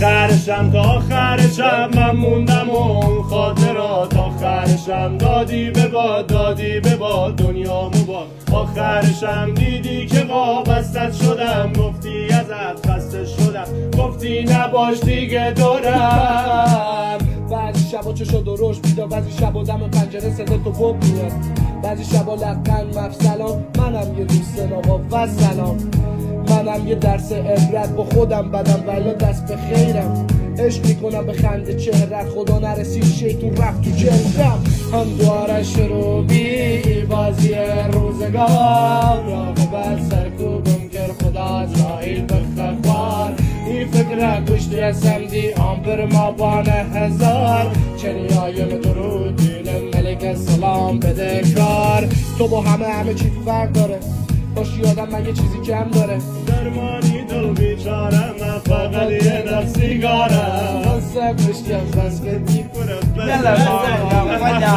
آخرشم تا آخرشم من موندم و اون خاطرات آخرشم دادی به باد دنیامو باد آخرشم دیدی که وابستت شدم گفتی ازت خسته شدم گفتی نباش دیگه دورم بعضی شبا چشا درشت بیدا بعضی شبا دم پنجره صدا تو بب میاد بعضی شبا لقن مفصلام منم یه دوست نابا و سلام منم یه درس عبرت با خودم بدم ولی دست به خیرم عشق میکنم به خنده چهرت خدا نرسید شیطون رفت تو جلدم هم دواره شروع بی بازی روزگار راه بر سرکوبم کرد خدا اسرائیل بخوار این فکر کشتی هستم دی آمپر ما بانه هزار چنیایم درود دین ملک سلام بده کار تو با همه چی فرق داره باشی آدم من یه چیزی کم داره درمانی دل بیچارم من فقط یه نفس سیگارم واسه کشتی از بس که دی يلا